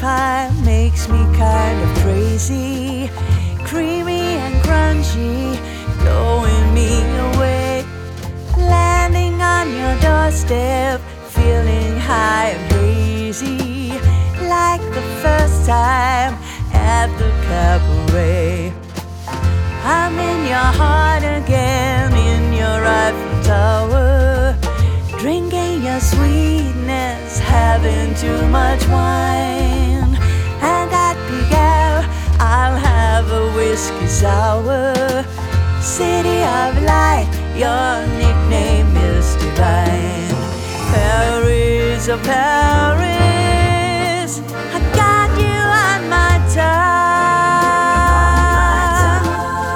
pie makes me kind of crazy, creamy and crunchy, blowing me away. Landing on your doorstep, feeling high and hazy, like the first time at the cabaret. I'm in your heart again, in your Eiffel Tower, drinking your sweetness, having too much wine. I got Pigal, I'll have a whiskey sour. City of light, your nickname is divine. Paris, oh Paris, I got you on my tongue.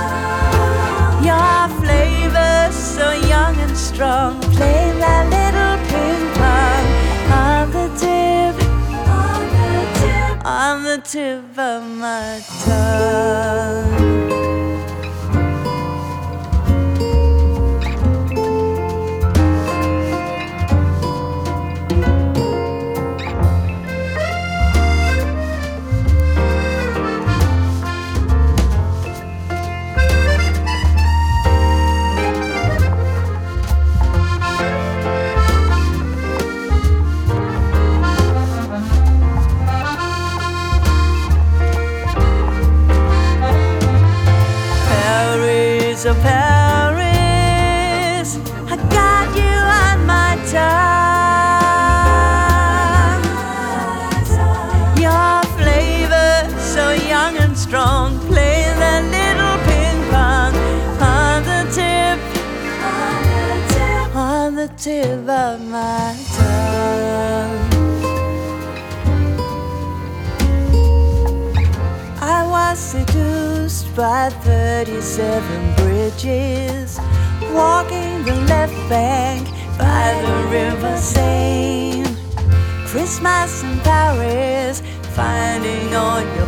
Your flavor so young and strong, play that little ping pong on the tip of my tongue. So Paris, I got you on my tongue. Your flavor so young and strong, play that little ping pong on the tip of my tongue. I was seduced by 37 bridges, walking the left bank by the River Seine. Christmas in Paris, finding all your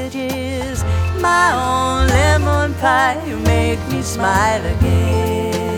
packages. My own lemon pie, you make me smile again.